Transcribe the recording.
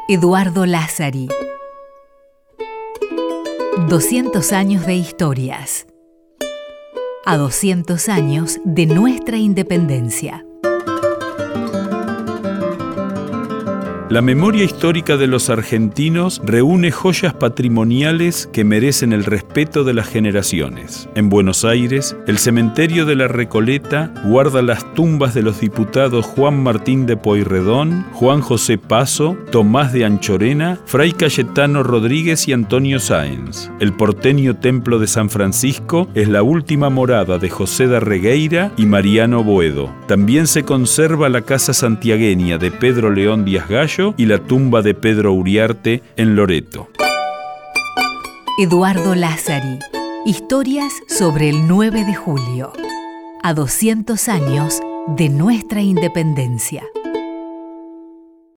Eduardo Lázari. 200 años de historias. A 200 años de nuestra independencia. La memoria histórica de los argentinos reúne joyas patrimoniales que merecen el respeto de las generaciones. En Buenos Aires, el cementerio de la Recoleta guarda las tumbas de los diputados Juan Martín de Pueyrredón, Juan José Paso, Tomás de Anchorena, Fray Cayetano Rodríguez y Antonio Sáenz. El porteño Templo de San Francisco es la última morada de José de Regueira y Mariano Boedo. También se conserva la casa santiagueña de Pedro León Díaz Gallo y la tumba de Pedro Uriarte en Loreto. Eduardo Lázari. Historias sobre el 9 de julio. A 200 años de nuestra independencia.